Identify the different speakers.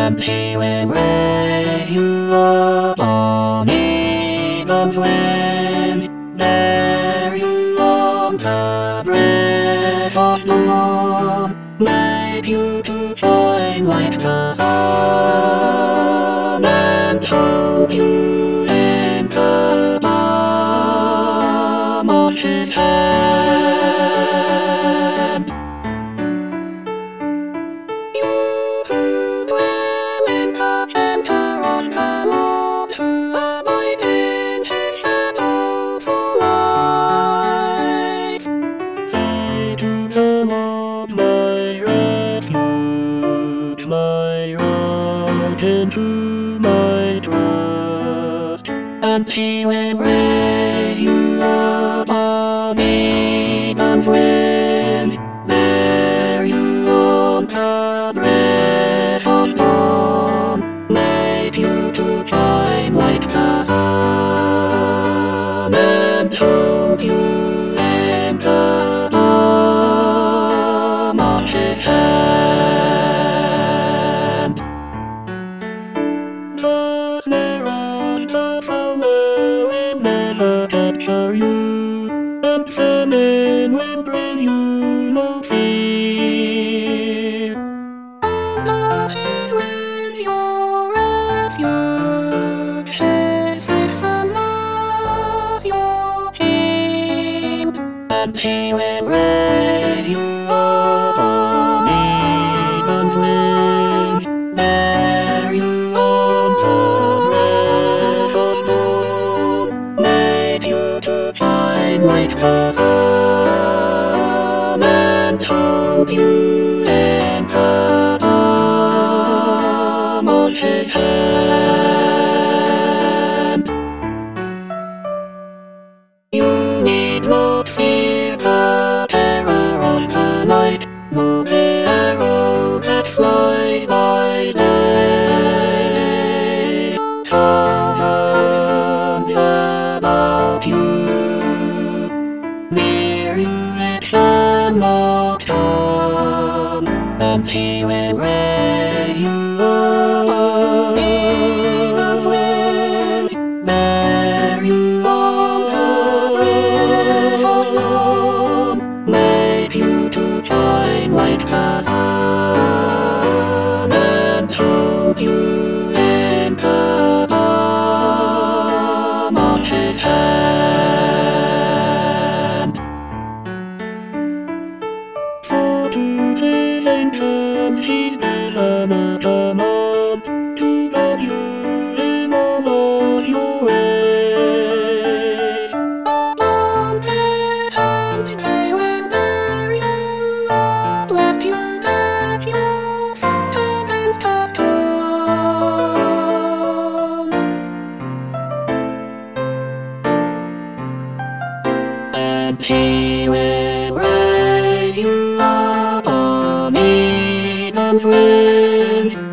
Speaker 1: and he will raise you up on eagle's wings. Bear you on the breath of dawn, make you to shine like the sun, and hold you in the palm of his hand. You who dwell in the center of the world, who abide in his shadow for life, say to the Lord, my refuge, my rock into my trust, and he will raise you up on eagle's wings. Bear you on the breath of dawn, make you to shine like the sun, and hold you in the palm of his hand. The snare and the fowler will never capture you, and famine will bring you no fear. Under his wings your refuge, his faithfulness your shield, and he will raise you up on eagle's wings. Bear you on the breath of dawn, make you to shine like the sun, and hold you in the palm of his hand. You need not fear the terror of the night, nor the arrow that flies by day. Thousands about you, near you it shall not come, and he will raise you up eagle's wings. Bear you on the breath of dawn, make you to shine like the sun, and hold you in the palm of his hand. For to his angels he's given a command, to guide you in all of your ways. Upon their hands they will bear you up, lest you dash your foot against a stone. And he will raise you up on eagle's wings.